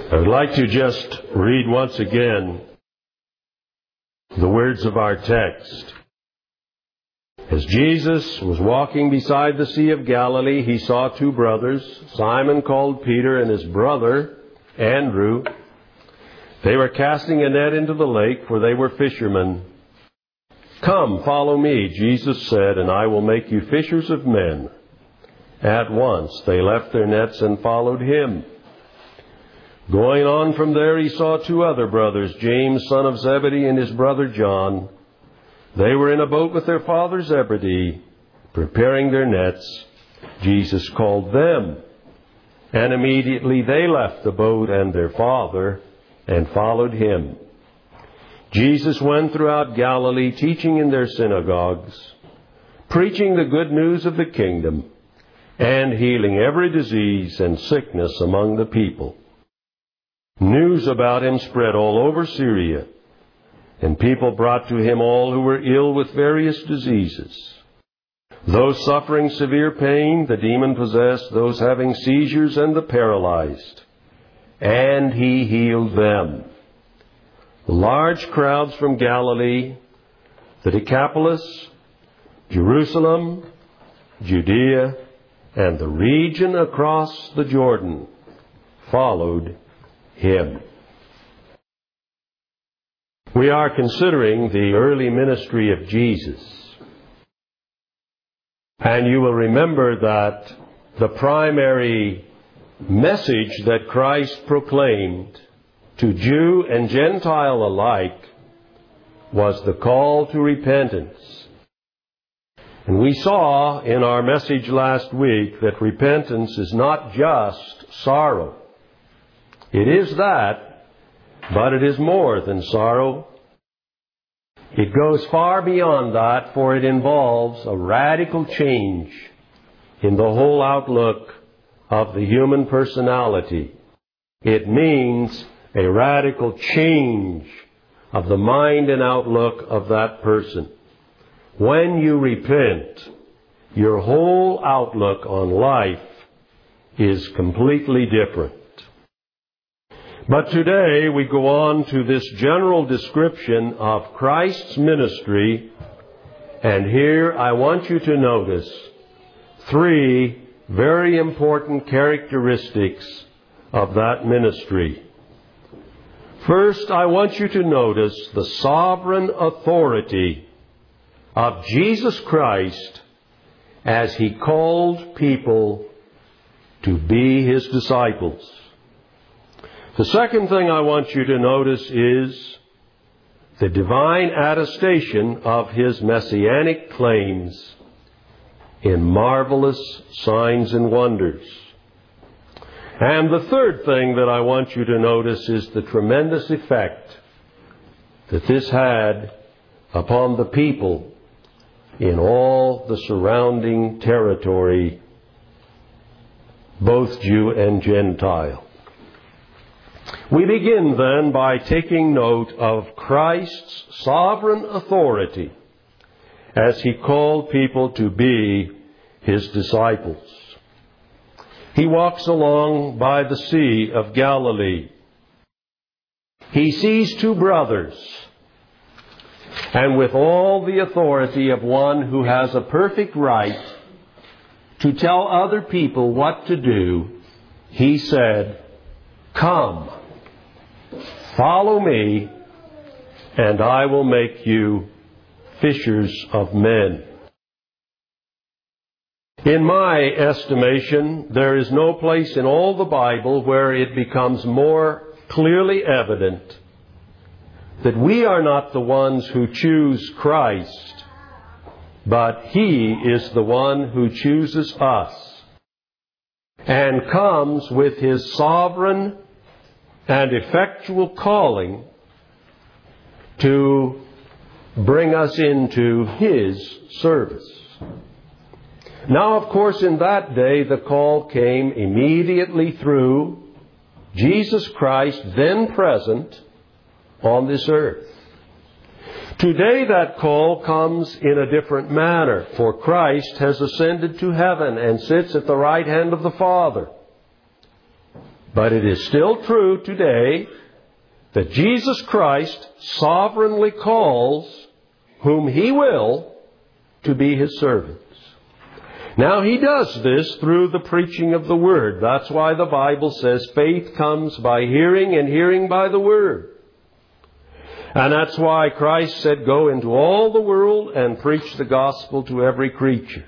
I would like to just read once again the words of our text. As Jesus was walking beside the Sea of Galilee, he saw two brothers, Simon called Peter and his brother Andrew. They were casting a net into the lake, for they were fishermen. "Come, follow me," Jesus said, "and I will make you fishers of men." At once they left their nets and followed him. Going on from there, he saw two other brothers, James, son of Zebedee, and his brother John. They were in a boat with their father Zebedee, preparing their nets. Jesus called them, and immediately they left the boat and their father and followed him. Jesus went throughout Galilee, teaching in their synagogues, preaching the good news of the kingdom, and healing every disease and sickness among the people. News about him spread all over Syria, and people brought to him all who were ill with various diseases, those suffering severe pain, the demon-possessed, those having seizures, and the paralyzed. And he healed them. Large crowds from Galilee, the Decapolis, Jerusalem, Judea, and the region across the Jordan followed him. We are considering the early ministry of Jesus. And you will remember that the primary message that Christ proclaimed to Jew and Gentile alike was the call to repentance. And we saw in our message last week that repentance is not just sorrow. It is that, but it is more than sorrow. It goes far beyond that, for it involves a radical change in the whole outlook of the human personality. It means a radical change of the mind and outlook of that person. When you repent, your whole outlook on life is completely different. But today we go on to this general description of Christ's ministry, and here I want you to notice three very important characteristics of that ministry. First, I want you to notice the sovereign authority of Jesus Christ as he called people to be his disciples. The second thing I want you to notice is the divine attestation of his messianic claims in marvelous signs and wonders. And the third thing that I want you to notice is the tremendous effect that this had upon the people in all the surrounding territory, both Jew and Gentile. We begin then by taking note of Christ's sovereign authority as he called people to be his disciples. He walks along by the Sea of Galilee. He sees two brothers, and with all the authority of one who has a perfect right to tell other people what to do, he said, "Come, follow me, and I will make you fishers of men." In my estimation, there is no place in all the Bible where it becomes more clearly evident that we are not the ones who choose Christ, but he is the one who chooses us and comes with his sovereign and effectual calling to bring us into his service. Now, of course, in that day, the call came immediately through Jesus Christ, then present on this earth. Today, that call comes in a different manner, for Christ has ascended to heaven and sits at the right hand of the Father. But it is still true today that Jesus Christ sovereignly calls whom He will to be His servants. Now He does this through the preaching of the Word. That's why the Bible says faith comes by hearing, and hearing by the Word. And that's why Christ said, "Go into all the world and preach the gospel to every creature."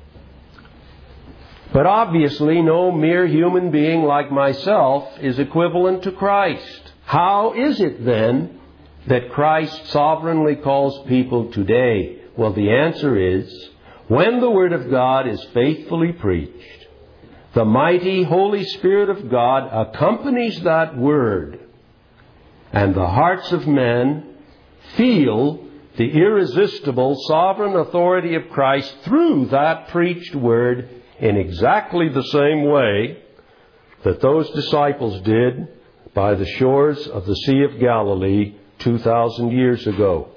But obviously no mere human being like myself is equivalent to Christ. How is it then that Christ sovereignly calls people today? Well, the answer is, when the Word of God is faithfully preached, the mighty Holy Spirit of God accompanies that Word, and the hearts of men feel the irresistible sovereign authority of Christ through that preached Word in exactly the same way that those disciples did by the shores of the Sea of Galilee 2,000 years ago.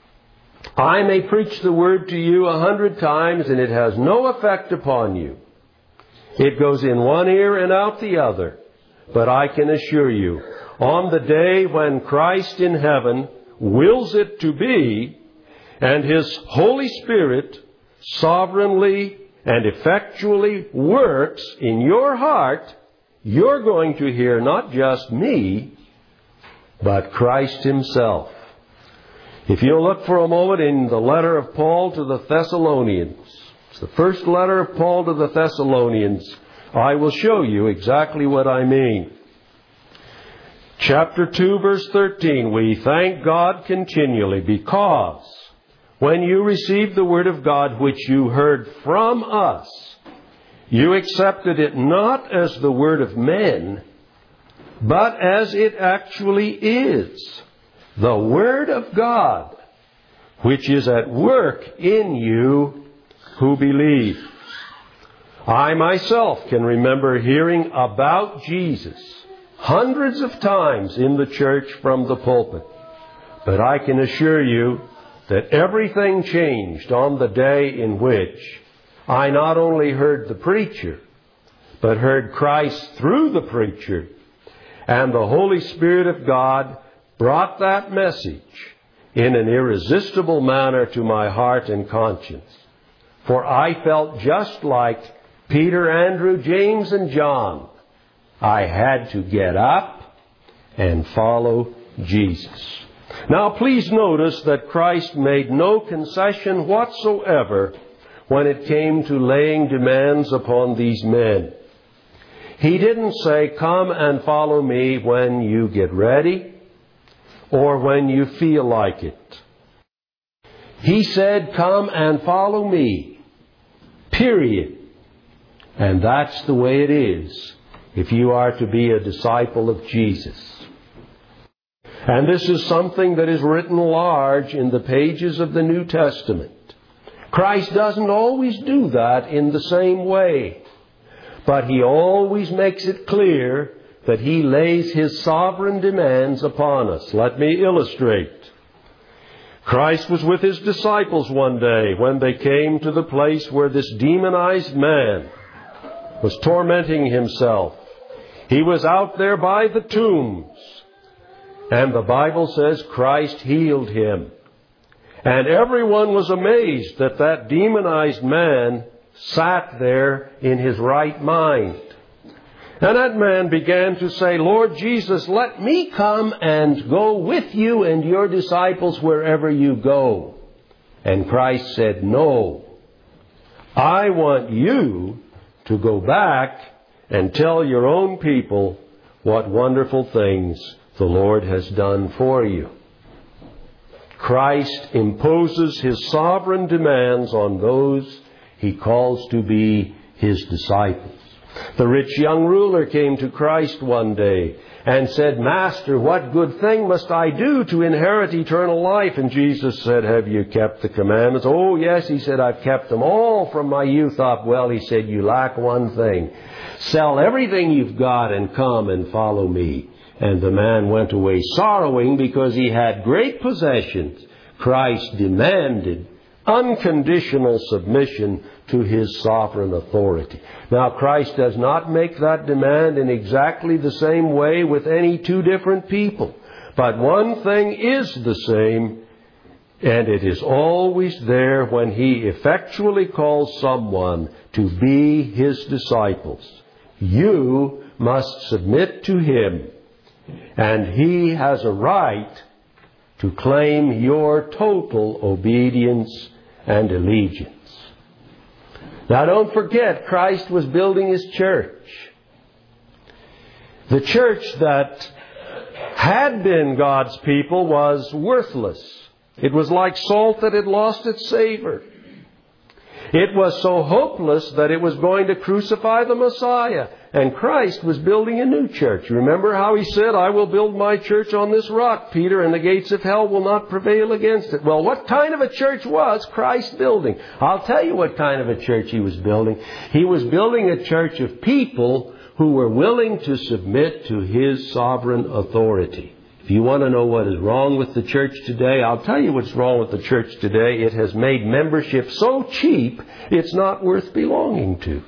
I may preach the Word to you 100 times and it has no effect upon you. It goes in one ear and out the other. But I can assure you, on the day when Christ in heaven wills it to be, and His Holy Spirit sovereignly and effectually works in your heart, you're going to hear not just me, but Christ Himself. If you'll look for a moment in the letter of Paul to the Thessalonians, it's the first letter of Paul to the Thessalonians, I will show you exactly what I mean. Chapter 2, verse 13, "We thank God continually because when you received the Word of God which you heard from us, you accepted it not as the word of men, but as it actually is, the Word of God, which is at work in you who believe." I myself can remember hearing about Jesus hundreds of times in the church from the pulpit. But I can assure you that everything changed on the day in which I not only heard the preacher, but heard Christ through the preacher, and the Holy Spirit of God brought that message in an irresistible manner to my heart and conscience. For I felt just like Peter, Andrew, James, and John. I had to get up and follow Jesus. Now please notice that Christ made no concession whatsoever when it came to laying demands upon these men. He didn't say, "Come and follow me when you get ready or when you feel like it." He said, "Come and follow me." Period. And that's the way it is if you are to be a disciple of Jesus. And this is something that is written large in the pages of the New Testament. Christ doesn't always do that in the same way, but He always makes it clear that He lays His sovereign demands upon us. Let me illustrate. Christ was with His disciples one day when they came to the place where this demonized man was tormenting himself. He was out there by the tombs. And the Bible says Christ healed him. And everyone was amazed that that demonized man sat there in his right mind. And that man began to say, "Lord Jesus, let me come and go with you and your disciples wherever you go." And Christ said, "No, I want you to go back and tell your own people what wonderful things the Lord has done for you." Christ imposes His sovereign demands on those He calls to be His disciples. The rich young ruler came to Christ one day and said, "Master, what good thing must I do to inherit eternal life?" And Jesus said, "Have you kept the commandments?" "Oh, yes," he said, "I've kept them all from my youth up." "Well," he said, "you lack one thing. Sell everything you've got and come and follow me." And the man went away sorrowing because he had great possessions. Christ demanded unconditional submission to His sovereign authority. Now, Christ does not make that demand in exactly the same way with any two different people. But one thing is the same, and it is always there when He effectually calls someone to be His disciples. You must submit to Him, and He has a right to claim your total obedience and allegiance. Now, don't forget, Christ was building His church. The church that had been God's people was worthless. It was like salt that had lost its savor. It was so hopeless that it was going to crucify the Messiah. And Christ was building a new church. Remember how He said, I will build my church on this rock, Peter, and the gates of hell will not prevail against it. Well, what kind of a church was Christ building? I'll tell you what kind of a church He was building. He was building a church of people who were willing to submit to His sovereign authority. If you want to know what is wrong with the church today, I'll tell you what's wrong with the church today. It has made membership so cheap, it's not worth belonging to.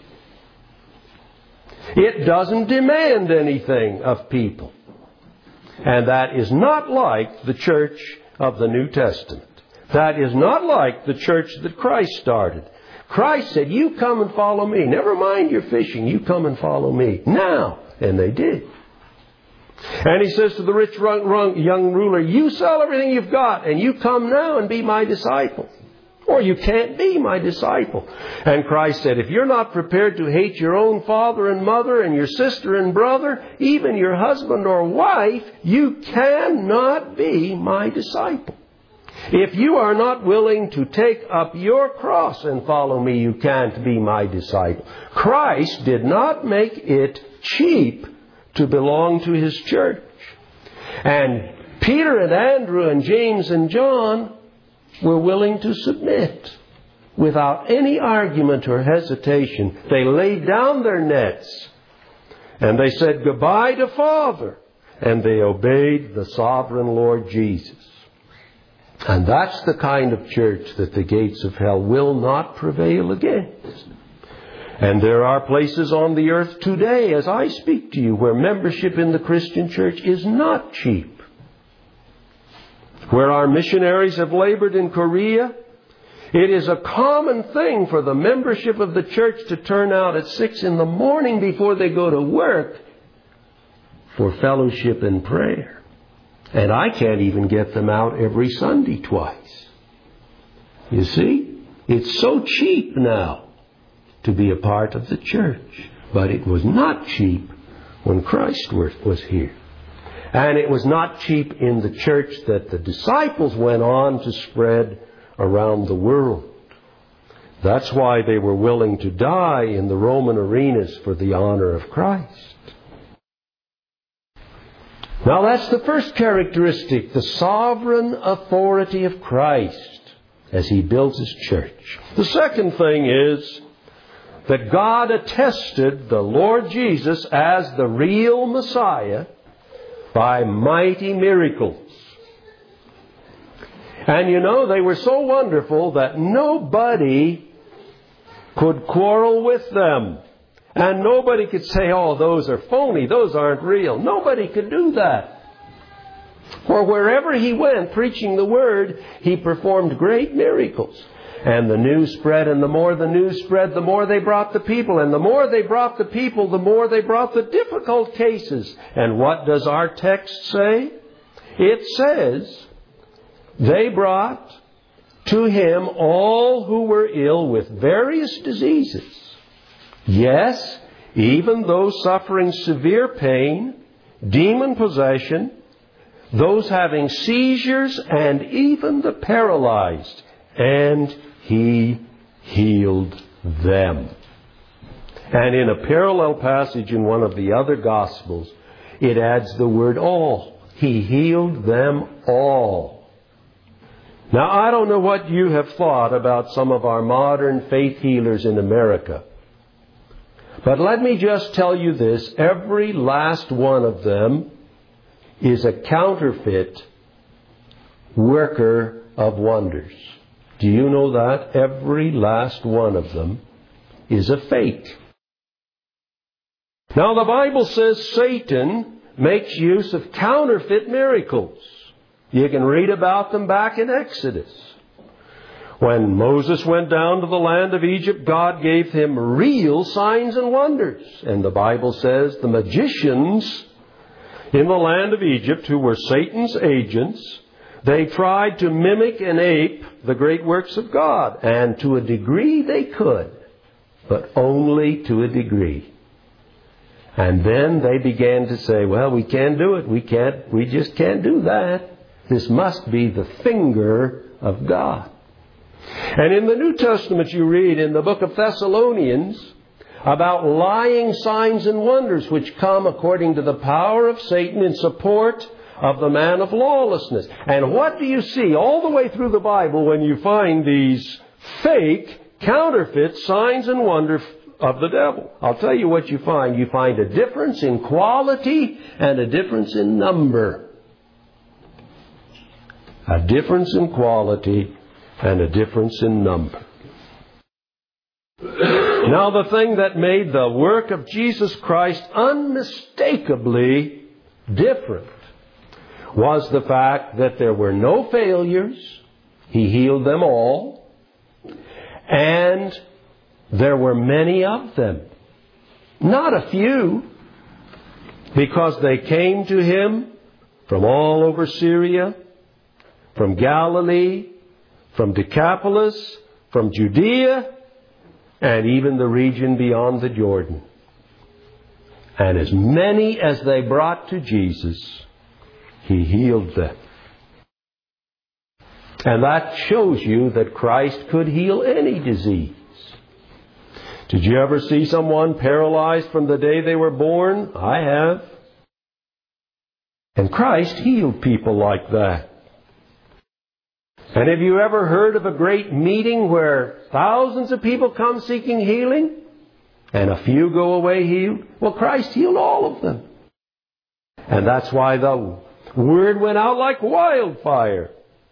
It doesn't demand anything of people. And that is not like the church of the New Testament. That is not like the church that Christ started. Christ said, you come and follow me. Never mind your fishing. You come and follow me. Now. And they did. And He says to the rich young ruler, you sell everything you've got and you come now and be my disciple. Or you can't be my disciple. And Christ said, if you're not prepared to hate your own father and mother and your sister and brother, even your husband or wife, you cannot be my disciple. If you are not willing to take up your cross and follow me, you can't be my disciple. Christ did not make it cheap to belong to His church. And Peter and Andrew and James and John were willing to submit without any argument or hesitation. They laid down their nets and they said goodbye to Father, and they obeyed the sovereign Lord Jesus. And that's the kind of church that the gates of hell will not prevail against. And there are places on the earth today, as I speak to you, where membership in the Christian church is not cheap. Where our missionaries have labored in Korea, it is a common thing for the membership of the church to turn out at 6 in the morning before they go to work for fellowship and prayer. And I can't even get them out every Sunday twice. You see, it's so cheap now to be a part of the church. But it was not cheap when Christ was here. And it was not cheap in the church that the disciples went on to spread around the world. That's why they were willing to die in the Roman arenas for the honor of Christ. Now that's the first characteristic, the sovereign authority of Christ as He builds His church. The second thing is that God attested the Lord Jesus as the real Messiah by mighty miracles. And you know, they were so wonderful that nobody could quarrel with them. And nobody could say, oh, those are phony, those aren't real. Nobody could do that. For wherever He went preaching the Word, He performed great miracles. And the news spread, and the more the news spread, the more they brought the people. And the more they brought the people, the more they brought the difficult cases. And what does our text say? It says, they brought to Him all who were ill with various diseases. Yes, even those suffering severe pain, demon possession, those having seizures, and even the paralyzed. And He healed them. And in a parallel passage in one of the other Gospels, it adds the word all. He healed them all. Now, I don't know what you have thought about some of our modern faith healers in America. But let me just tell you this. Every last one of them is a counterfeit worker of wonders. Do you know that? Every last one of them is a fake. Now the Bible says Satan makes use of counterfeit miracles. You can read about them back in Exodus. When Moses went down to the land of Egypt, God gave him real signs and wonders. And the Bible says the magicians in the land of Egypt, who were Satan's agents, they tried to mimic and ape the great works of God. And to a degree they could, but only to a degree. And then they began to say, well, we can't do it. We just can't do that. This must be the finger of God. And in the New Testament you read in the book of Thessalonians about lying signs and wonders which come according to the power of Satan in support of the man of lawlessness. And what do you see all the way through the Bible when you find these fake, counterfeit signs and wonders of the devil? I'll tell you what you find. You find a difference in quality and a difference in number. A difference in quality and a difference in number. Now, the thing that made the work of Jesus Christ unmistakably different was the fact that there were no failures. He healed them all. And there were many of them. Not a few, because they came to Him from all over Syria, from Galilee, from Decapolis, from Judea, and even the region beyond the Jordan. And as many as they brought to Jesus, He healed them. And that shows you that Christ could heal any disease. Did you ever see someone paralyzed from the day they were born? I have. And Christ healed people like that. And have you ever heard of a great meeting where thousands of people come seeking healing and a few go away healed? Well, Christ healed all of them. And that's why the word went out like wildfire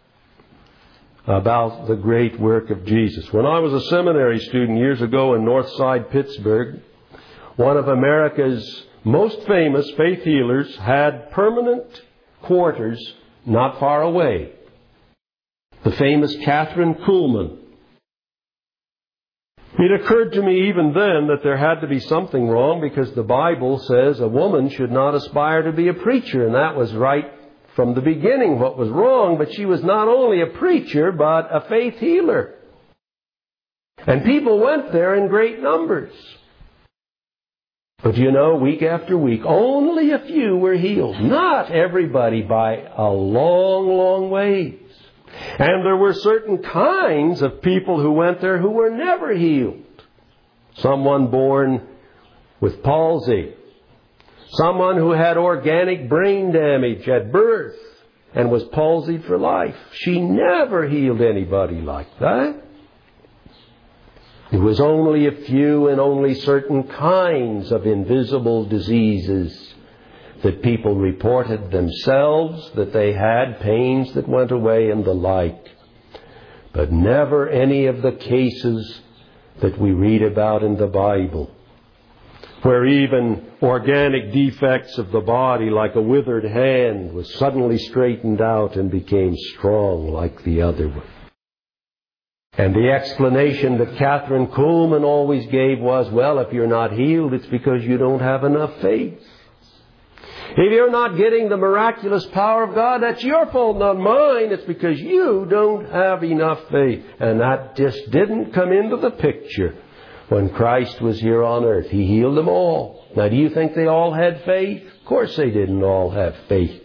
about the great work of Jesus. When I was a seminary student years ago in Northside, Pittsburgh, one of America's most famous faith healers had permanent quarters not far away. The famous Catherine Kuhlman. It occurred to me even then that there had to be something wrong, because the Bible says a woman should not aspire to be a preacher, and that was right from the beginning what was wrong. But she was not only a preacher, but a faith healer. And people went there in great numbers. But you know, week after week, only a few were healed. Not everybody by a long, long ways. And there were certain kinds of people who went there who were never healed. Someone born with palsy. Someone who had organic brain damage at birth and was palsied for life. She never healed anybody like that. It was only a few and only certain kinds of invisible diseases that people reported themselves that they had, pains that went away and the like. But never any of the cases that we read about in the Bible, where even organic defects of the body, like a withered hand, was suddenly straightened out and became strong like the other one. And the explanation that Catherine Kuhlman always gave was, well, if you're not healed, it's because you don't have enough faith. If you're not getting the miraculous power of God, that's your fault, not mine. It's because you don't have enough faith. And that just didn't come into the picture when Christ was here on earth. He healed them all. Now, do you think they all had faith? Of course they didn't all have faith.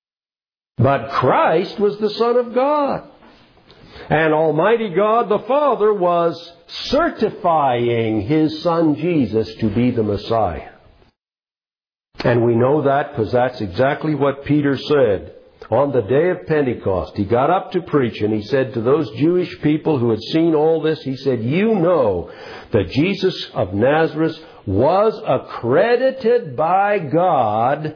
But Christ was the Son of God. And Almighty God the Father was certifying His Son Jesus to be the Messiah. And we know that because that's exactly what Peter said. On the day of Pentecost, he got up to preach, and he said to those Jewish people who had seen all this, he said, you know that Jesus of Nazareth was accredited by God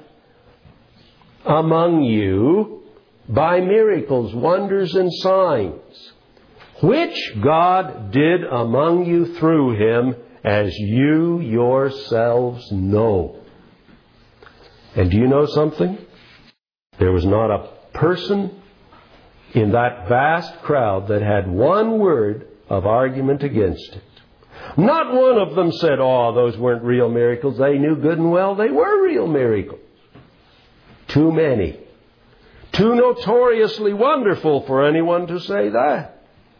among you by miracles, wonders, and signs, which God did among you through Him, as you yourselves know. And do you know something? There was not a person in that vast crowd that had one word of argument against it. Not one of them said, "Oh, those weren't real miracles." They knew good and well they were real miracles. Too many. Too notoriously wonderful for anyone to say that.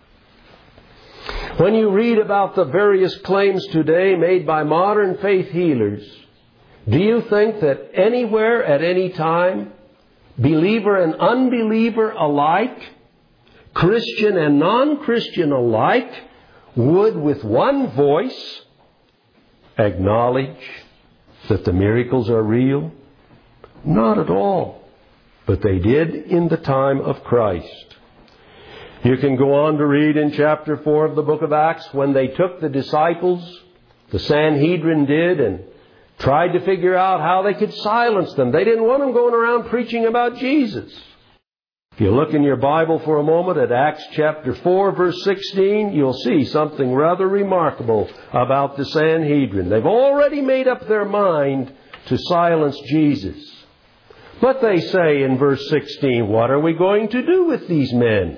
When you read about the various claims today made by modern faith healers, do you think that anywhere at any time, believer and unbeliever alike, Christian and non-Christian alike, would with one voice acknowledge that the miracles are real? Not at all. But they did in the time of Christ. You can go on to read in chapter 4 of the book of Acts when they took the disciples, the Sanhedrin did, and tried to figure out how they could silence them. They didn't want them going around preaching about Jesus. If you look in your Bible for a moment at Acts chapter 4 verse 16, you'll see something rather remarkable about the Sanhedrin. They've already made up their mind to silence Jesus. But they say in verse 16, "What are we going to do with these men?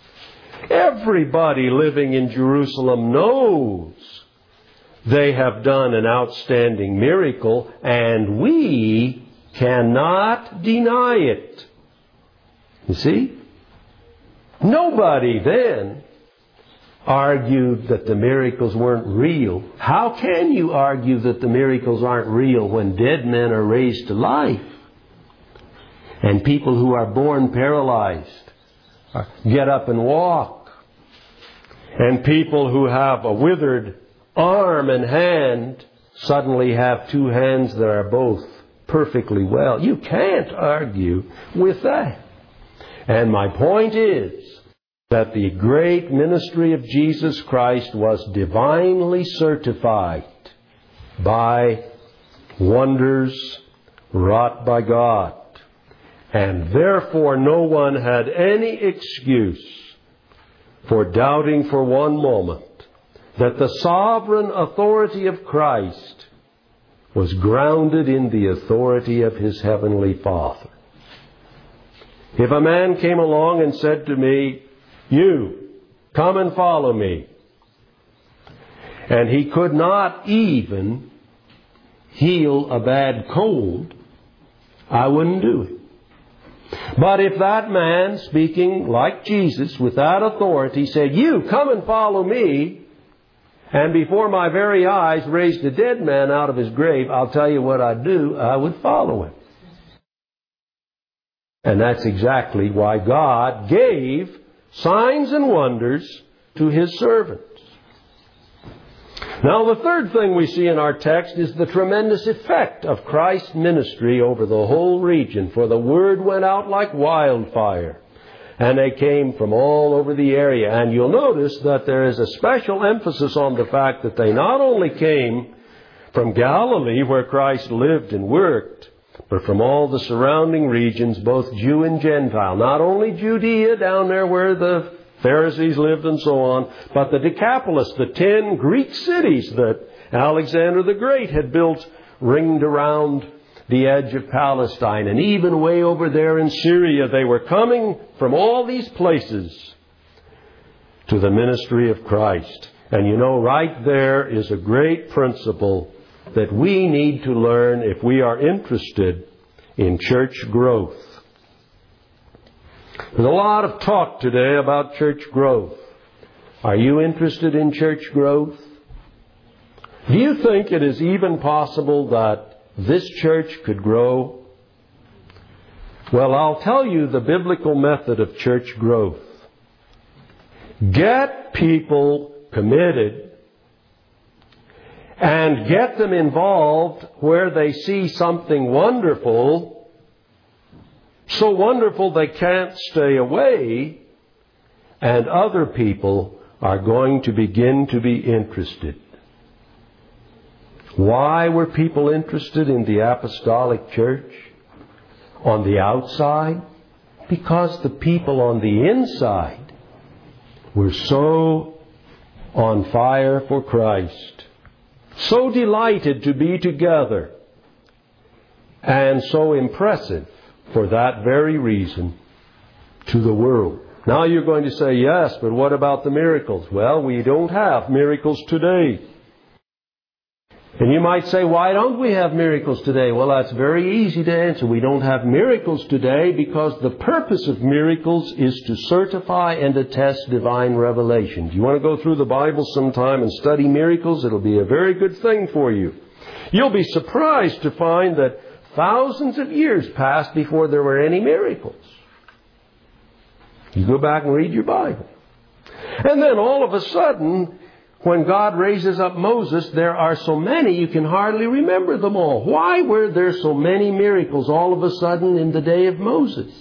Everybody living in Jerusalem knows they have done an outstanding miracle, and we cannot deny it." You see? Nobody then argued that the miracles weren't real. How can you argue that the miracles aren't real when dead men are raised to life? And people who are born paralyzed get up and walk. And people who have a withered arm and hand suddenly have two hands that are both perfectly well. You can't argue with that. And my point is that the great ministry of Jesus Christ was divinely certified by wonders wrought by God. And therefore no one had any excuse for doubting for one moment that the sovereign authority of Christ was grounded in the authority of His Heavenly Father. If a man came along and said to me, "You, come and follow me," and he could not even heal a bad cold, I wouldn't do it. But if that man, speaking like Jesus with that authority, said, "You, come and follow me," and before my very eyes raised a dead man out of his grave, I'll tell you what I'd do. I would follow him. And that's exactly why God gave signs and wonders to His servants. Now, the third thing we see in our text is the tremendous effect of Christ's ministry over the whole region. For the word went out like wildfire, and they came from all over the area. And you'll notice that there is a special emphasis on the fact that they not only came from Galilee, where Christ lived and worked, but from all the surrounding regions, both Jew and Gentile. Not only Judea, down there where the Pharisees lived and so on, but the Decapolis, the 10 Greek cities that Alexander the Great had built ringed around the edge of Palestine. And even way over there in Syria, they were coming from all these places to the ministry of Christ. And you know, right there is a great principle that we need to learn if we are interested in church growth. There's a lot of talk today about church growth. Are you interested in church growth? Do you think it is even possible that this church could grow? Well, I'll tell you the biblical method of church growth. Get people committed and get them involved where they see something wonderful, so wonderful they can't stay away, and other people are going to begin to be interested. Why were people interested in the apostolic church on the outside? Because the people on the inside were so on fire for Christ. so delighted to be together, and so impressive for that very reason to the world. Now you're going to say, yes, but what about the miracles? Well, we don't have miracles today. And you might say, why don't we have miracles today? Well, that's very easy to answer. We don't have miracles today because the purpose of miracles is to certify and attest divine revelation. Do you want to go through the Bible sometime and study miracles? It'll be a very good thing for you. You'll be surprised to find that thousands of years passed before there were any miracles. You go back and read your Bible. And then all of a sudden, when God raises up Moses, there are so many you can hardly remember them all. Why were there so many miracles all of a sudden in the day of Moses?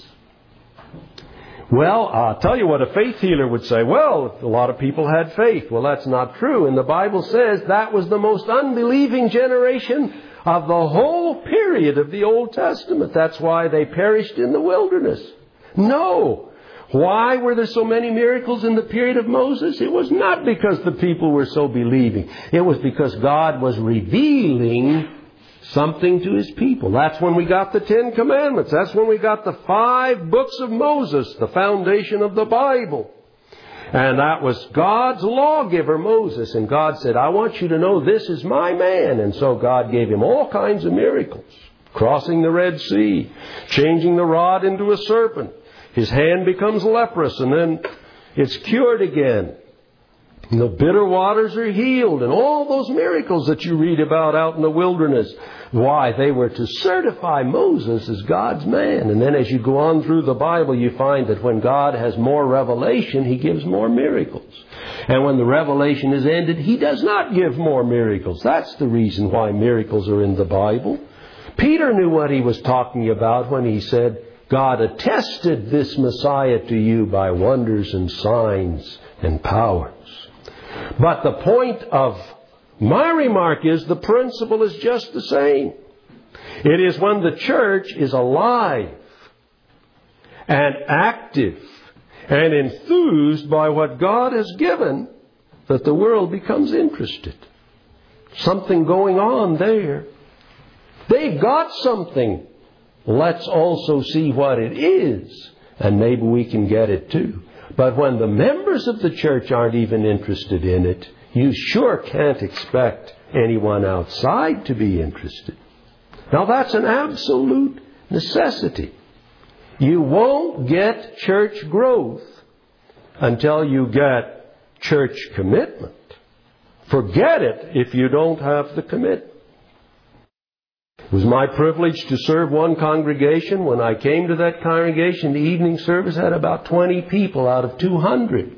Well, I'll tell you what a faith healer would say. Well, a lot of people had faith. Well, that's not true. And the Bible says that was the most unbelieving generation of the whole period of the Old Testament. That's why they perished in the wilderness. No. Why were there so many miracles in the period of Moses? It was not because the people were so believing. It was because God was revealing something to His people. That's when we got the 10 Commandments. That's when we got the 5 books of Moses, the foundation of the Bible. And that was God's lawgiver, Moses. And God said, I want you to know this is my man. And so God gave him all kinds of miracles. Crossing the Red Sea, changing the rod into a serpent. His hand becomes leprous and then it's cured again. And the bitter waters are healed and all those miracles that you read about out in the wilderness. Why? They were to certify Moses as God's man. And then as you go on through the Bible, you find that when God has more revelation, He gives more miracles. And when the revelation is ended, He does not give more miracles. That's the reason why miracles are in the Bible. Peter knew what he was talking about when he said, God attested this Messiah to you by wonders and signs and powers. But the point of my remark is the principle is just the same. It is when the church is alive and active and enthused by what God has given that the world becomes interested. Something going on there. They got something. Let's also see what it is, and maybe we can get it too. But when the members of the church aren't even interested in it, you sure can't expect anyone outside to be interested. Now that's an absolute necessity. You won't get church growth until you get church commitment. Forget it if you don't have the commitment. It was my privilege to serve one congregation. When I came to that congregation, the evening service had about 20 people out of 200.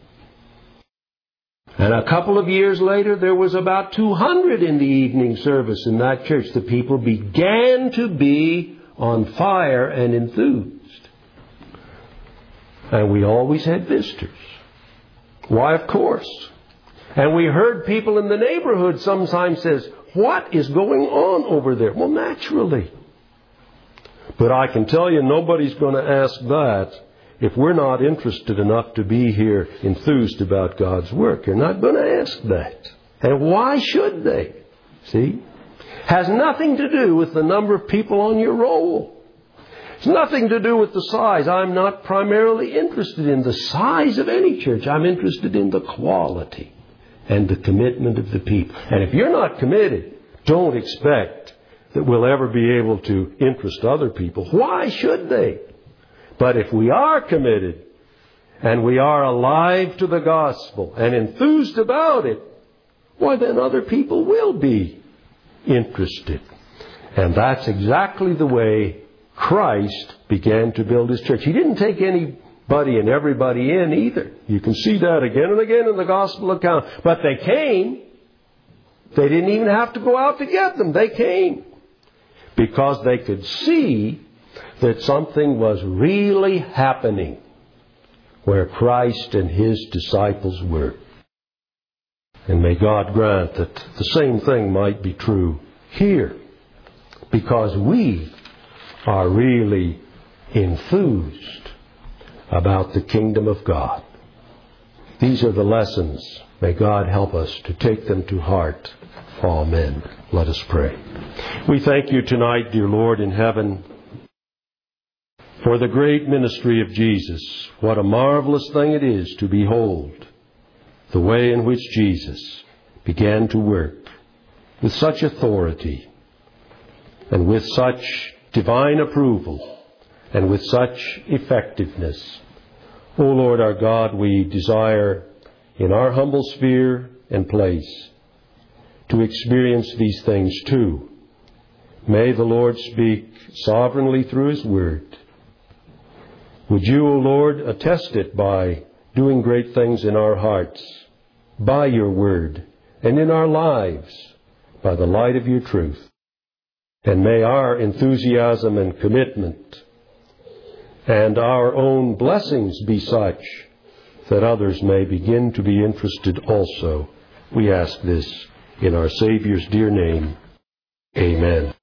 And a couple of years later, there was about 200 in the evening service in that church. The people began to be on fire and enthused. And we always had visitors. Why, of course. And we heard people in the neighborhood sometimes says, what is going on over there? Well, naturally. But I can tell you nobody's going to ask that if we're not interested enough to be here enthused about God's work. You're not going to ask that. And why should they? See? Has nothing to do with the number of people on your roll. It's nothing to do with the size. I'm not primarily interested in the size of any church. I'm interested in the quality and the commitment of the people. And if you're not committed, don't expect that we'll ever be able to interest other people. Why should they? But if we are committed and we are alive to the gospel and enthused about it, why then other people will be interested. And that's exactly the way Christ began to build His church. He didn't take anybody and everybody in either. You can see that again and again in the gospel account. But they came. They didn't even have to go out to get them. They came because they could see that something was really happening where Christ and His disciples were. And may God grant that the same thing might be true here, because we are really enthused about the kingdom of God. These are the lessons May God help us to take them to heart. Amen. Let us pray. We thank you tonight, dear Lord in heaven, for the great ministry of Jesus. What a marvelous thing it is to behold the way in which Jesus began to work with such authority and with such divine approval and with such effectiveness. O Lord our God, we desire in our humble sphere and place to experience these things too. May the Lord speak sovereignly through His Word. Would you, O Lord, attest it by doing great things in our hearts, by your Word, and in our lives, by the light of your truth. And may our enthusiasm and commitment and our own blessings be such that others may begin to be interested also. We ask this in our Savior's dear name. Amen.